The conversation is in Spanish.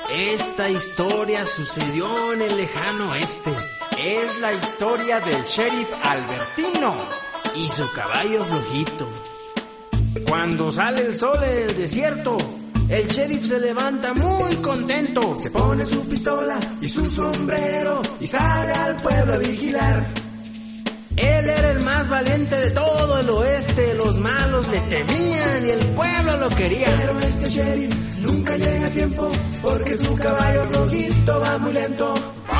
Esta historia sucedió en el lejano oeste. Es la historia del sheriff Albertino y su caballo flojito. Cuando sale el sol en el desierto, el sheriff se levanta muy contento. Se pone su pistola y su sombrero y sale al pueblo a vigilar. Él era el más valiente de todo el oeste. Los malos le temían y el pueblo lo quería. Pero este sheriff nunca llega a tiempo, porque su caballo flojito va muy lento.